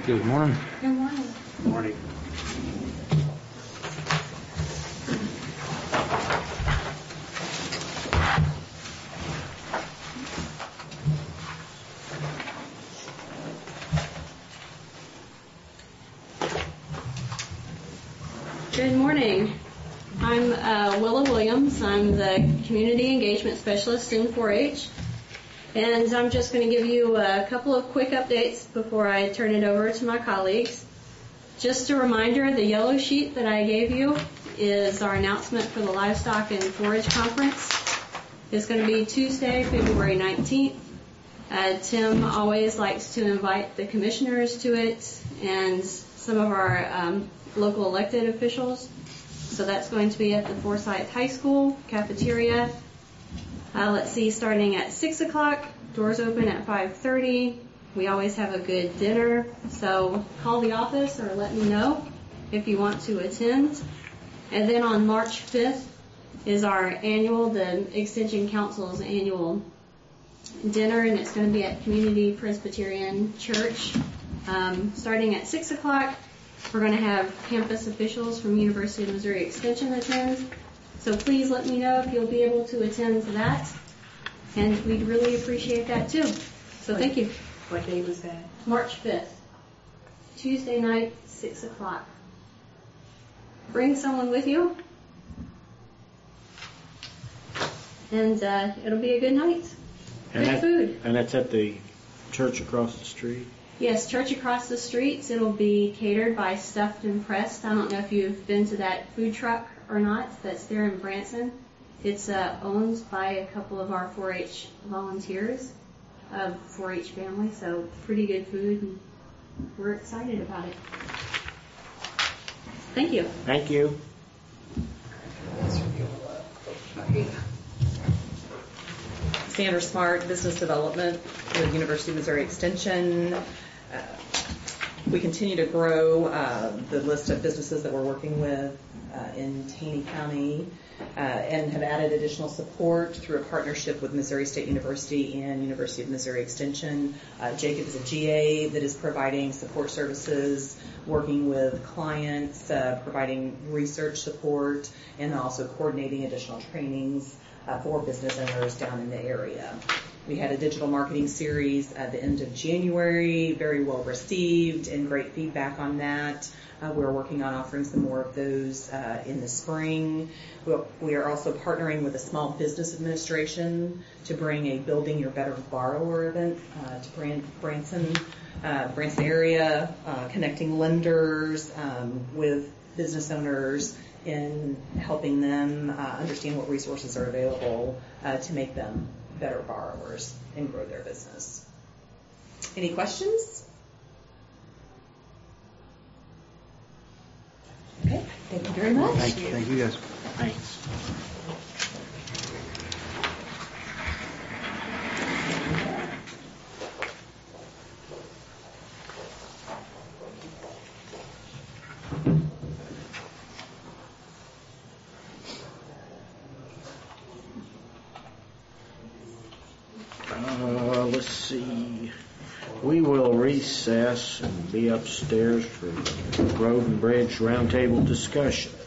Good morning. Good morning. Good morning. Good morning. I'm Willa Williams. I'm the Community Engagement Specialist in 4-H. And I'm just going to give you a couple of quick updates before I turn it over to my colleagues. Just a reminder, the yellow sheet that I gave you is our announcement for the Livestock and Forage Conference. It's going to be Tuesday, February 19th. Tim always likes to invite the commissioners to it and some of our local elected officials. So that's going to be at the Forsyth High School cafeteria. Let's see, starting at 6 o'clock, doors open at 5:30. We always have a good dinner, so call the office or let me know if you want to attend. And then on March 5th is the Extension Council's annual dinner, and it's going to be at Community Presbyterian Church. Starting at 6 o'clock, we're going to have campus officials from University of Missouri Extension attend. So please let me know if you'll be able to attend to that. And we'd really appreciate that too. So thank you. What day was that? March 5th. Tuesday night, 6 o'clock. Bring someone with you. And it'll be a good night. Good food. And that's at the church across the street? Yes, church across the street. It'll be catered by Stuffed and Pressed. I don't know if you've been to that food truck or not. That's there in Branson. It's owned by a couple of our 4-H volunteers of 4-H family, so pretty good food, and we're excited about it. Thank you. Thank you. Sandra Smart, Business Development with University of Missouri Extension. We continue to grow the list of businesses that we're working with in Taney County and have added additional support through a partnership with Missouri State University and University of Missouri Extension. Jacob is a GA that is providing support services, working with clients, providing research support, and also coordinating additional trainings for business owners down in the area. We had a digital marketing series at the end of January, very well received and great feedback on that. We're working on offering some more of those in the spring. We are also partnering with a Small Business Administration to bring a Building Your Better Borrower event to Branson area, connecting lenders with business owners in helping them understand what resources are available to make them better borrowers and grow their business. Any questions? Okay, thank you very much. Thank you guys. Thanks. Let's see. We will recess and be upstairs for Road and Bridge Roundtable discussion.